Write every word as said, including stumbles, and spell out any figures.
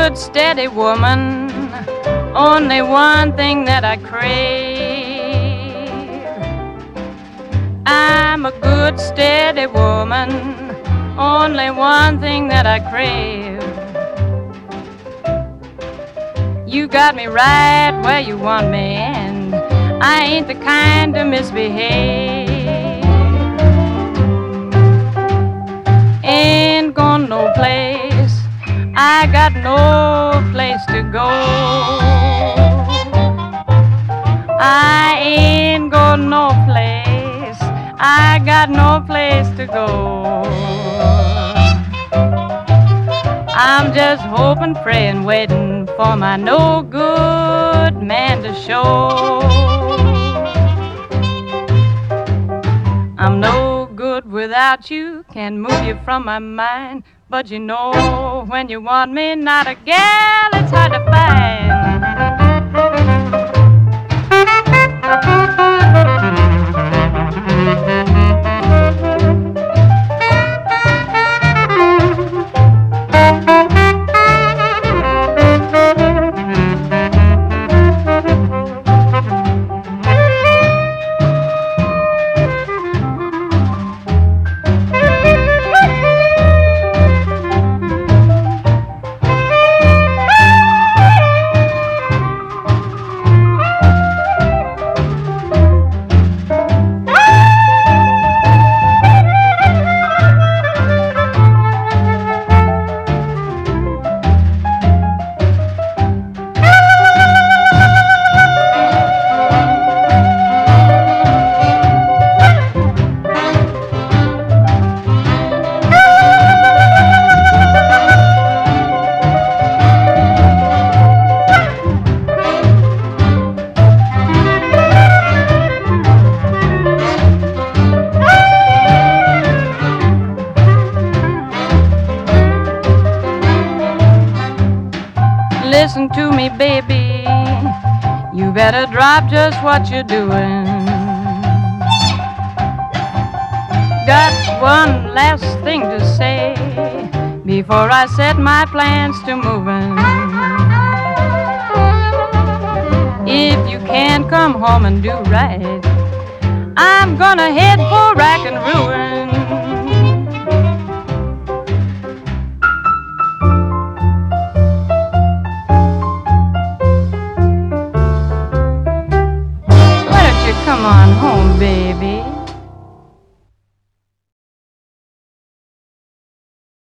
good, steady woman, only one thing that I crave. I'm a good, steady woman, only one thing that I crave. You got me right where you want me, and I ain't the kind to misbehave. Ain't gone no place, I got no place to go. I ain't got no place, I got no place to go. I'm just hoping, praying, waiting for my no good man to show. I'm no good without you, can't move you from my mind. But you know, when you want me, not a gal, it's hard to find. Listen to me, baby, you better drop just what you're doing. Got one last thing to say before I set my plans to moving. If you can't come home and do right, I'm gonna head for rack and ruin. Come on home, baby.